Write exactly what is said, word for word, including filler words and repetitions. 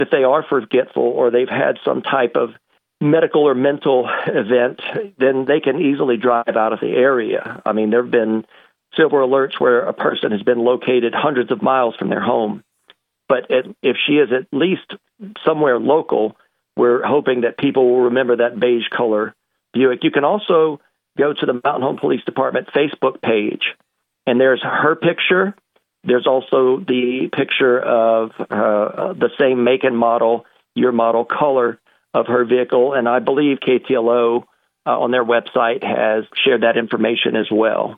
if they are forgetful or they've had some type of medical or mental event, then they can easily drive out of the area. I mean, there have been silver alerts where a person has been located hundreds of miles from their home. But it, if she is at least somewhere local, we're hoping that people will remember that beige color Buick. You can also go to the Mountain Home Police Department Facebook page, and there's her picture. There's also the picture of uh, the same make and model, year, model, color of her vehicle. And I believe K T L O uh, on their website has shared that information as well.